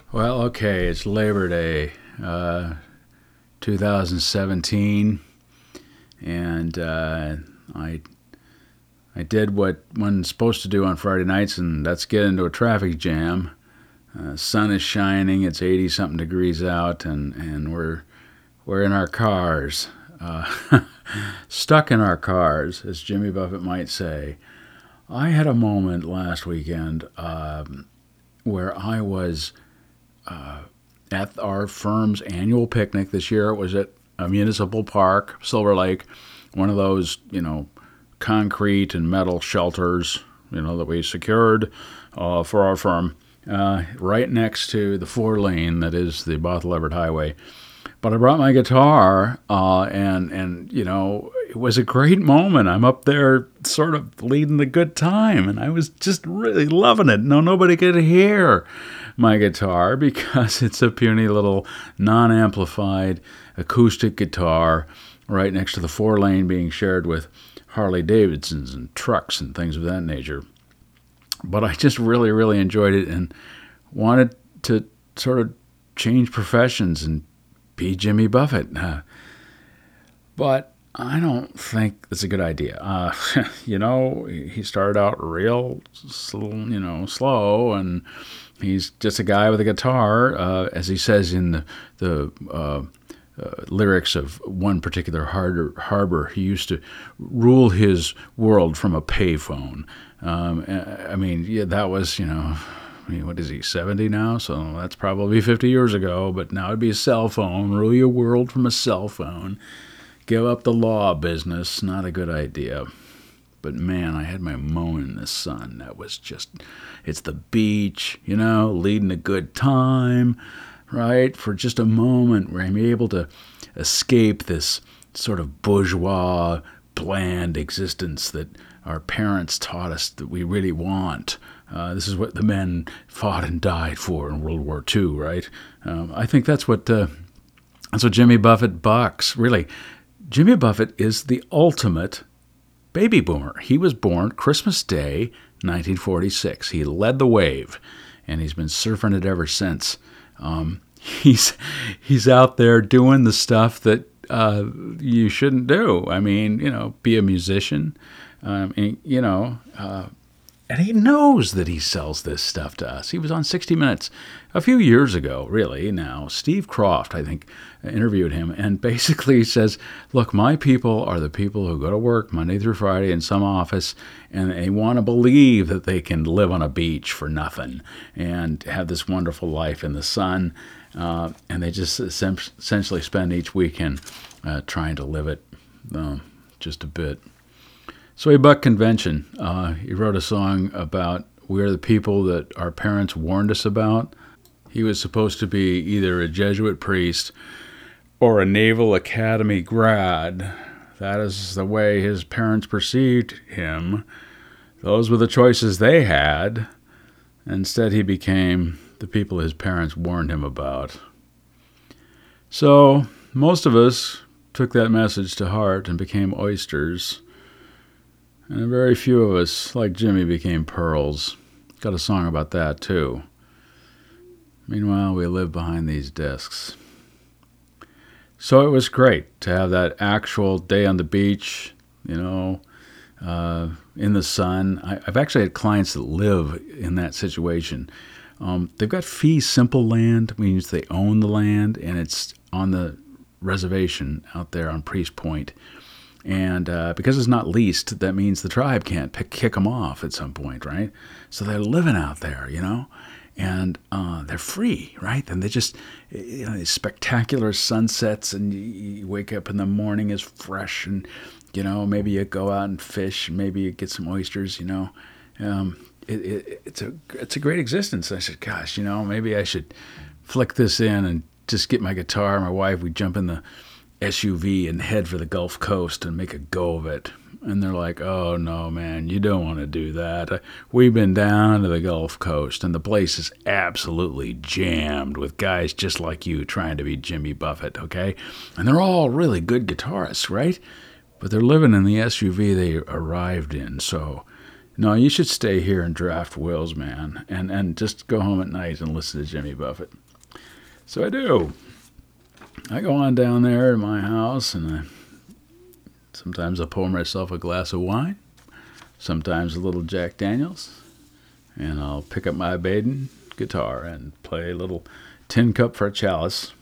Well, okay, it's Labor Day, 2017, and I I did what one's supposed to do on Friday nights, and that's get into a traffic jam. Sun is shining; it's 80 something degrees out, and we're in our cars, stuck in our cars, as Jimmy Buffett might say. I had a moment last weekend where I was at our firm's annual picnic. This year it was at a municipal park, Silver Lake, one of those, concrete and metal shelters, that we secured for our firm, right next to the 4 lane that is the Bothell Everett Highway. But I brought my guitar, and it was a great moment. I'm up there, sort of leading the good time, and I was just really loving it. No, nobody could hear my guitar because it's a puny little non-amplified acoustic guitar right next to the 4 lane being shared with Harley Davidsons and trucks and things of that nature. But I just really, really enjoyed it and wanted to sort of change professions and be Jimmy Buffett. But I don't think that's a good idea. He started out real, slow, and he's just a guy with a guitar, as he says in the lyrics of one particular harbor. He used to rule his world from a payphone. That was, what is he, 70 now? So that's probably 50 years ago, but now it'd be a cell phone. Rule your world from a cell phone. Give up the law business. Not a good idea. But man, I had my moment in the sun. That was just, it's the beach, leading a good time, right? For just a moment where I'm able to escape this sort of bourgeois, bland existence that our parents taught us that we really want. This is what the men fought and died for in World War II, right? I think that's what Jimmy Buffett bucks. Really, Jimmy Buffett is the ultimate baby boomer. He was born Christmas Day, 1946. He led the wave, and he's been surfing it ever since. He's out there doing the stuff that you shouldn't do. Be a musician. And he knows that he sells this stuff to us. He was on 60 Minutes a few years ago, really now. Steve Croft, I think, interviewed him and basically says, look, my people are the people who go to work Monday through Friday in some office, and they want to believe that they can live on a beach for nothing and have this wonderful life in the sun. And they just essentially spend each weekend trying to live it just a bit. So he bucked convention. He wrote a song about we're the people that our parents warned us about. He was supposed to be either a Jesuit priest or a Naval Academy grad. That is the way his parents perceived him. Those were the choices they had. Instead, he became the people his parents warned him about. So most of us took that message to heart and became oysters. And very few of us, like Jimmy, became pearls. Got a song about that, too. Meanwhile, we live behind these desks. So it was great to have that actual day on the beach, in the sun. I've actually had clients that live in that situation. They've got fee simple land, means they own the land, and it's on the reservation out there on Priest Point. And because it's not leased, that means the tribe can't kick them off at some point, right? So they're living out there, and they're free, right? And they just, these spectacular sunsets, and you wake up in the morning is fresh, and, maybe you go out and fish, maybe you get some oysters, it's a great existence. I said, gosh, maybe I should flick this in and just get my guitar. My wife, we jump in the SUV and head for the Gulf Coast and make a go of it. And they're like, oh, no, man, you don't want to do that. We've been down to the Gulf Coast, and the place is absolutely jammed with guys just like you trying to be Jimmy Buffett, okay? And they're all really good guitarists, right? But they're living in the SUV they arrived in, so No, you should stay here and draft wills, man, and just go home at night and listen to Jimmy Buffett. So I do. I go on down there to my house, and sometimes I pour myself a glass of wine, sometimes a little Jack Daniels, and I'll pick up my Baden guitar and play a little tin cup for a chalice.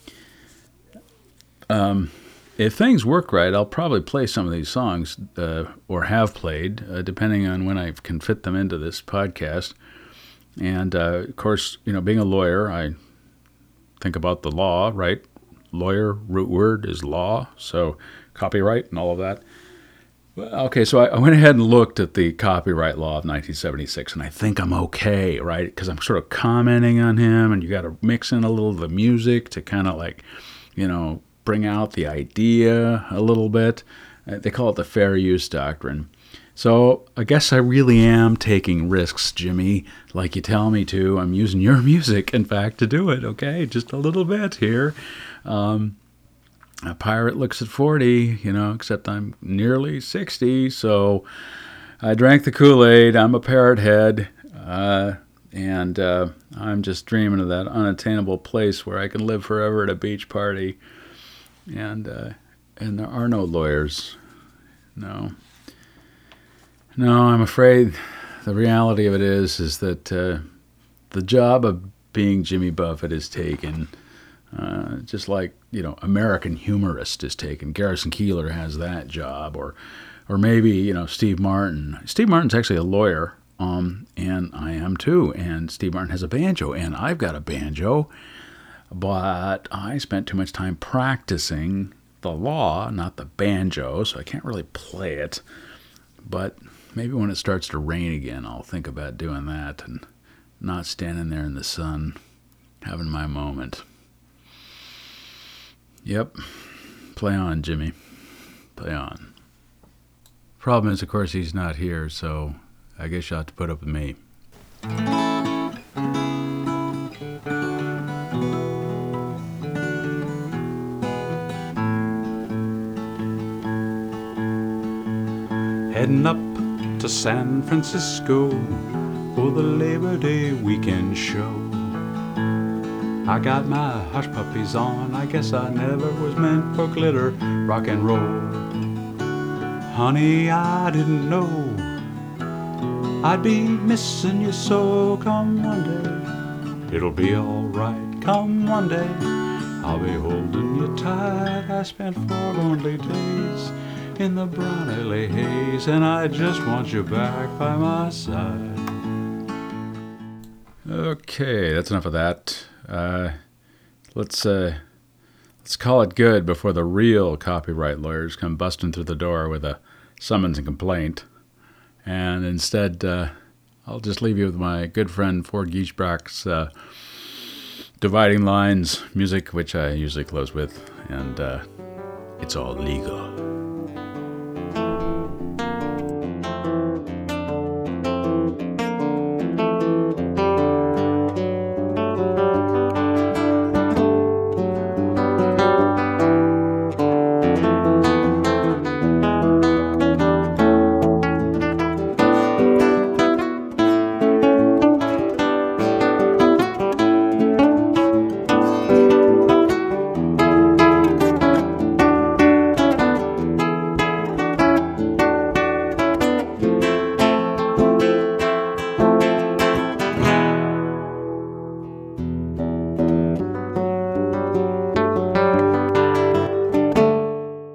If things work right, I'll probably play some of these songs, or have played, depending on when I can fit them into this podcast. And, of course, being a lawyer, I think about the law, right? Lawyer, root word is law, so copyright and all of that. Okay, so I went ahead and looked at the copyright law of 1976, and I think I'm okay, right? Because I'm sort of commenting on him, and you got to mix in a little of the music to kind of bring out the idea a little bit. They call it the fair use doctrine. So I guess I really am taking risks, Jimmy, like you tell me to. I'm using your music, in fact, to do it, okay? Just a little bit here. A pirate looks at 40, except I'm nearly 60, so I drank the Kool-Aid. I'm a parrot head, and I'm just dreaming of that unattainable place where I can live forever at a beach party. And there are no lawyers. No, I'm afraid the reality of it is that the job of being Jimmy Buffett is taken, just like American humorist is taken. Garrison Keillor has that job, or maybe Steve Martin. Steve Martin's actually a lawyer, and I am too. And Steve Martin has a banjo, and I've got a banjo. But I spent too much time practicing the law, not the banjo, so I can't really play it. But maybe when it starts to rain again, I'll think about doing that and not standing there in the sun, having my moment. Yep. Play on, Jimmy. Play on. Problem is, of course, he's not here, so I guess you'll have to put up with me. Heading up to San Francisco for the Labor Day weekend show. I got my hush puppies on. I guess I never was meant for glitter rock and roll. Honey, I didn't know I'd be missing you so. Come one day, it'll be alright. Come one day, I'll be holding you tight. I spent 4 lonely days in the brown LA haze, and I just want you back by my side. Okay, that's enough of that. Let's call it good before the real copyright lawyers come busting through the door with a summons and complaint. And instead, I'll just leave you with my good friend Ford Giesbrock's Dividing Lines music, which I usually close with, and it's all legal.